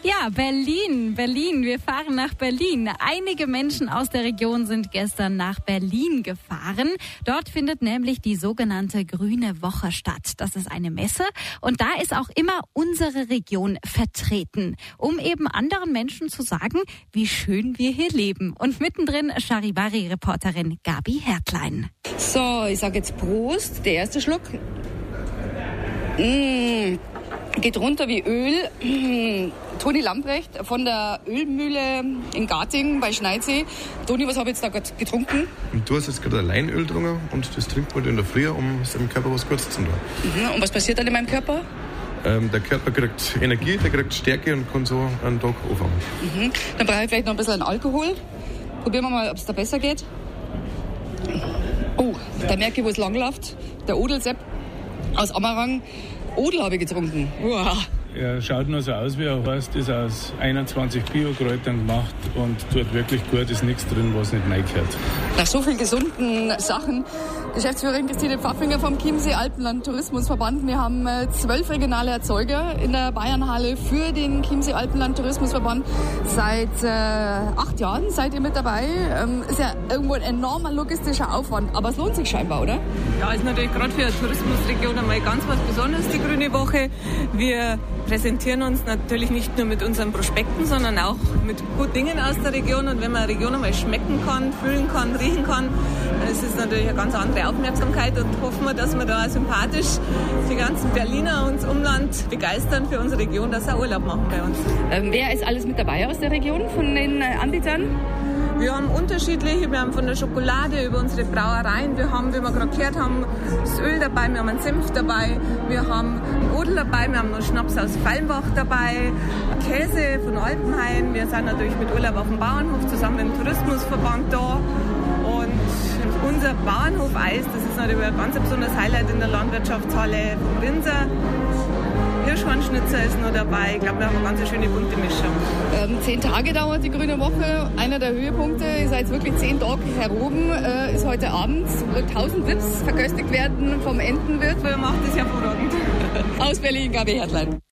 Ja, Berlin. Wir fahren nach Berlin. Einige Menschen aus der Region sind gestern nach Berlin gefahren. Dort findet nämlich die sogenannte Grüne Woche statt. Das ist eine Messe und da ist auch immer unsere Region vertreten, um eben anderen Menschen zu sagen, wie schön wir hier leben. Und mittendrin Charivari-Reporterin Gabi Hertlein. So, ich sage jetzt Prost. Der erste Schluck. Geht runter wie Öl. Toni Lamprecht von der Ölmühle in Garting bei Schneidsee. Toni, was habe ich jetzt da gerade getrunken? Und du hast jetzt gerade Leinöl getrunken und das trinkt man in der Früh, um seinem Körper was Gutes zu tun. Und was passiert dann in meinem Körper? Der Körper kriegt Energie, der kriegt Stärke und kann so einen Tag anfangen. Dann brauche ich vielleicht noch ein bisschen Alkohol. Probieren wir mal, ob es da besser geht. Oh, da merke ich, wo es langläuft. Der Odelsepp aus Amarang. Odel habe ich getrunken. Uah. Er schaut nur so aus, wie er heißt, ist aus 21 Bio-Kräutern gemacht und tut wirklich gut, ist nichts drin, was nicht reingehört. Nach so vielen gesunden Sachen. Geschäftsführerin Christine Pfaffinger vom Chiemsee Alpenland Tourismusverband. Wir haben 12 regionale Erzeuger in der Bayernhalle für den Chiemsee Alpenland Tourismusverband. Seit 8 Jahren seid ihr mit dabei. Ist ja irgendwo ein enormer logistischer Aufwand, aber es lohnt sich scheinbar, oder? Ja, ist natürlich gerade für eine Tourismusregion einmal ganz was Besonderes, die Grüne Woche. Wir präsentieren uns natürlich nicht nur mit unseren Prospekten, sondern auch mit guten Dingen aus der Region. Und wenn man eine Region einmal schmecken kann, fühlen kann, riechen kann, dann ist es natürlich eine ganz andere Aufmerksamkeit und hoffen wir, dass wir da sympathisch die ganzen Berliner und das Umland begeistern für unsere Region, dass sie auch Urlaub machen bei uns. Wer ist alles mit dabei aus der Region von den Anbietern? Wir haben unterschiedliche, wir haben von der Schokolade über unsere Brauereien, wir haben, wie wir gerade gehört haben, das Öl dabei, wir haben einen Senf dabei, wir haben einen Odel dabei, wir haben noch Schnaps aus Fallenbach dabei, Käse von Alpenhain, wir sind natürlich mit Urlaub auf dem Bauernhof zusammen mit dem Tourismusverband da und unser Bauernhof-Eis, das ist natürlich ein ganz besonderes Highlight in der Landwirtschaftshalle vom Rinser. Hirschhornschnitzer ist noch dabei. Ich glaube, wir haben eine ganz schöne bunte Mischung. 10 Tage dauert die Grüne Woche. Einer der Höhepunkte, ihr seid wirklich 10 Tage heroben, ist heute Abend. 1000 Wips verköstigt werden vom Entenwirt. Wir machen das hervorragend. Aus Berlin, Gabi Hertlein.